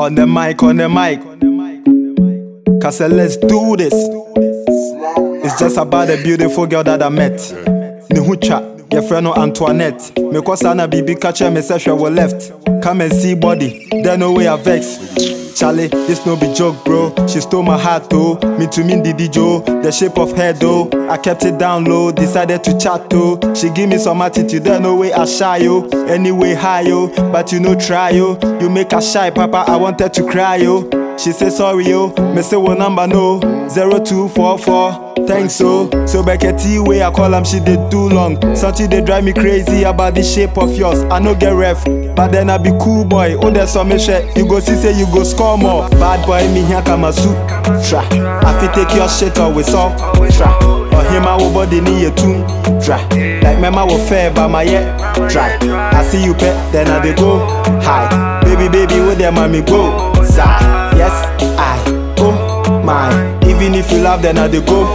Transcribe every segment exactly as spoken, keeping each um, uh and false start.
On the mic, on the mic. Cause let's do this. It's just about the beautiful girl that I met. Nihucha, your friend no Antoinette. Me cause Anna Bibi catch me say she was left. Come and see body, there no way I vex. Charlie, this no be joke, bro. She stole my heart, though. Me to me, Didi Joe. The shape of hair, though. I kept it down low, decided to chat, though. She give me some attitude, there no way I shy, yo. Anyway, high, yo. But you know, try, yo. You make her shy, papa. I wanted to cry, yo. She say sorry, yo. Me say what number, no. zero two four four. Thanks, so. So back at T way I call him, she did too long. Something they drive me crazy about the shape of yours. I no get ref, but then I be cool boy. Oh, there's some shit. You go see, say you go score more. Bad boy, me here come a suit. Tra. I fit take your shit always off. Tra. Or him I will body need a tune. Tra. Like mama will fair by my head. Try. I see you pet, then I they go. Hi. Baby, baby, where there mommy go? Sa. Yes, I. Oh, my. Even if you love, then I they go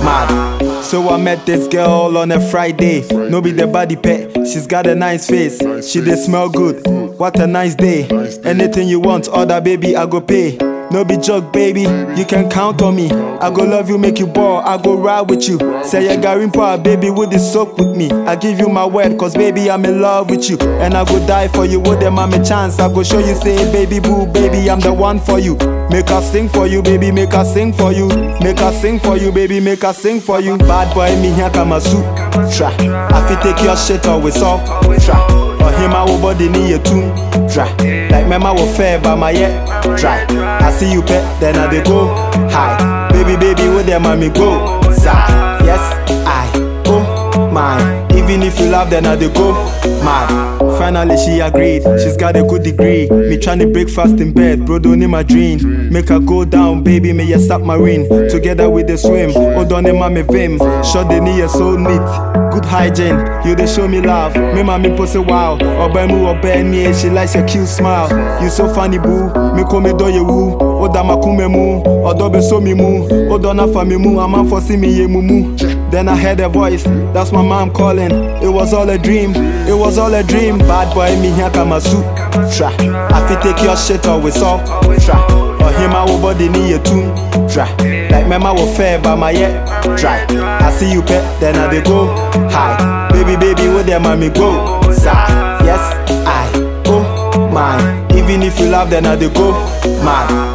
mad. So I met this girl on a Friday. No be the body pet, she's got a nice face. She dey smell good, what a nice day. Anything you want, order baby, I go pay. No be joke baby, you can count on me. I go love you, make you ball, I go ride with you. Say you garin power, baby, would this soak with me? I give you my word, cause baby, I'm in love with you. And I go die for you, with them I'm a chance. I go show you, say baby boo, baby, I'm the one for you. Make her sing for you, baby, make her sing for you. Make her sing for you, baby, make her sing for you. Bad boy, me here come a suit. Tra. I fit take your shit always off. Tra. Or him I will body need a tune. Tra. Like mama will fair by my head. Try. I see you pet, then I they go. Hi. Baby, baby, where there mommy go? Sa. Yes, I. Oh, my. Even if you love, then I they go mad. Finally she agreed, she's got a good degree. Me tryna break fast in bed, bro don't need my dream. Make her go down, baby, me a submarine. Together with the swim, hold on in my vim. Shot the knee so neat, good hygiene. You they show me love, me mommy pussy wow. Oba mu oba ni, she likes your cute smile. You so funny boo, me come do you woo. Oda makume mu, odo be so mi mu. Odo na fa mi mu, a man for see me ye mumu. Then I heard a voice, that's my mom calling. It was all a dream, it was all a dream. Bad boy, me here come a suit. Tra. I fit take your shit always off. Tra. Or him I will body need a tune. Tra. Like mama will fair by my head. Try. I see you pet, then I they go. Hi. Baby, baby, where there mommy go? Sa. Yes, I. Oh, my. Even if you love, then I they go mad.